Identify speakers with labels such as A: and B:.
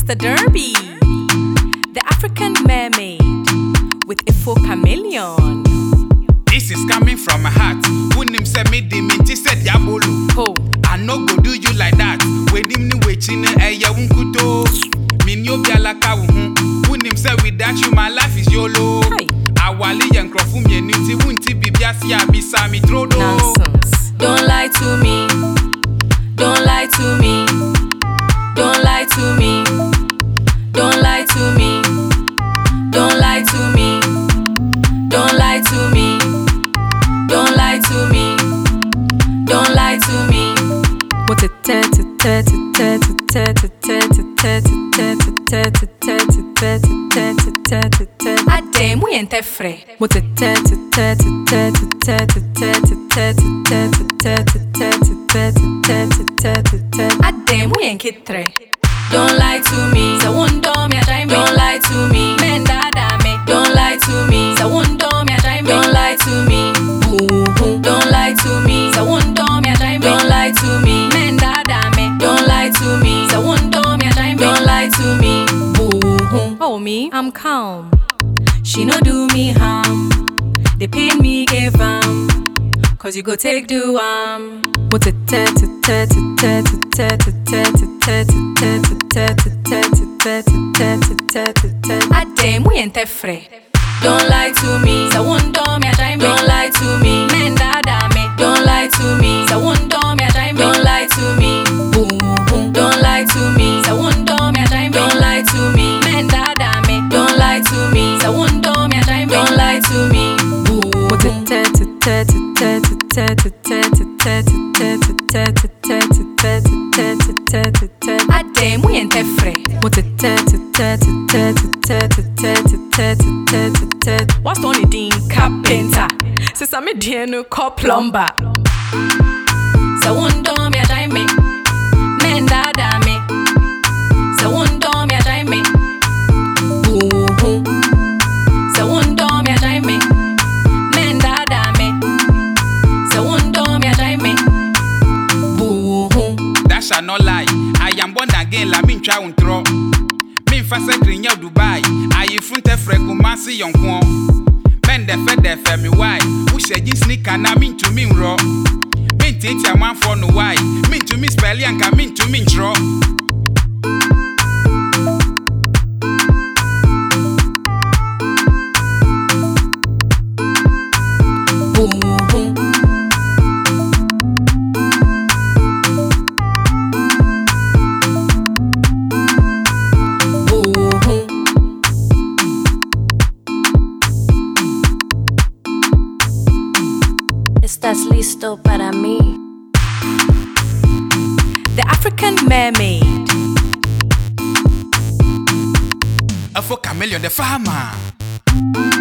A: Mr. Derby, the African mermaid with Ifo Chameleon.
B: This is coming from my heart. When him say me diminti said diabolo.
A: Oh,
B: I no go do you like that. When him ni waiting ya unkuto. Min yo bialaka wuhu. When him say without you my life is YOLO.
A: Hey.
B: Awali yankrofu myeniti wunti bibiasi ya bisa mi trodo.
A: Nonsense.
C: Don't lie to me. Don't lie to me. Don't lie to me. Don't lie to me. Don't lie to me. Don't lie to me. Don't lie to me. Don't lie to me.
A: What a Ade muito fre. What a Ade muito kitre.
C: Don't lie to me.
A: So one dom ya time.
C: Don't lie to me.
A: Men dada me.
C: Don't lie to me.
A: So one dom ya time.
C: Don't lie to me. Don't lie to me.
A: So one dom ya time.
C: Don't lie to me.
A: Men dada me.
C: Don't lie to me.
A: So one dom ya time.
C: Don't lie to me.
A: Oh me, I'm calm.
C: She no do me harm. They pain me give cause you go take do
A: What a Ade muito fre.
C: Don't lie to me.
A: So one dom ya time.
C: Don't lie to me.
A: Men dada me.
C: Don't lie to me.
A: So one dom ya time.
C: Don't lie to me. Don't lie to me.
A: So one dom ya time.
C: Don't lie to me.
A: Men dada me.
C: Don't lie to me.
A: So one dom ya time.
C: Don't lie to me.
A: What a Ade muito fre. What a What's on the dean carpenter? Since I'm a dean called plumber. So one dom ya time me. Men dada me. So one dom ya time me. So one dom ya time me. Men dada me. So one dom ya time me.
B: That shall not lie. I am born again la min try untro. Min fa sekri nya Dubai. I front fre kumasi yonkwo. Men de fe mi why. Who say you sneaker na min to min raw. Min tete a man for no why. Min to me spell yanka min to min draw.
C: ¿Estás listo para mí?
A: The African mermaid.
B: Ifo Chameleon the farmer.